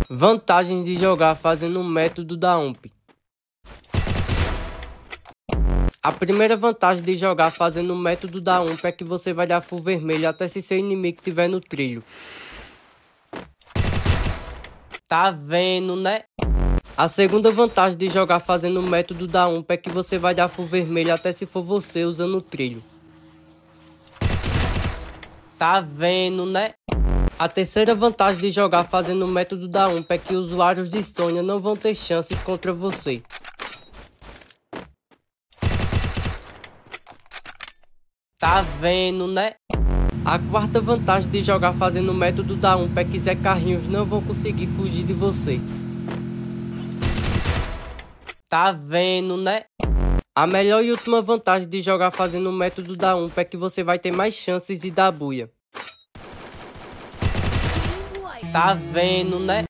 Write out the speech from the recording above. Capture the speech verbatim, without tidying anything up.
Vantagens de jogar fazendo o método da U M P. A primeira vantagem de jogar fazendo o método da U M P é que você vai dar full vermelho até se seu inimigo estiver no trilho. Tá vendo, né? A segunda vantagem de jogar fazendo o método da U M P é que você vai dar full vermelho até se for você usando o trilho. Tá vendo, né? A terceira vantagem de jogar fazendo o método da U M P é que usuários de Estônia não vão ter chances contra você. Tá vendo, né? A quarta vantagem de jogar fazendo o método da U M P é que Zé Carrinhos não vão conseguir fugir de você. Tá vendo, né? A melhor e última vantagem de jogar fazendo o método da U M P é que você vai ter mais chances de dar buia. Tá vendo, né?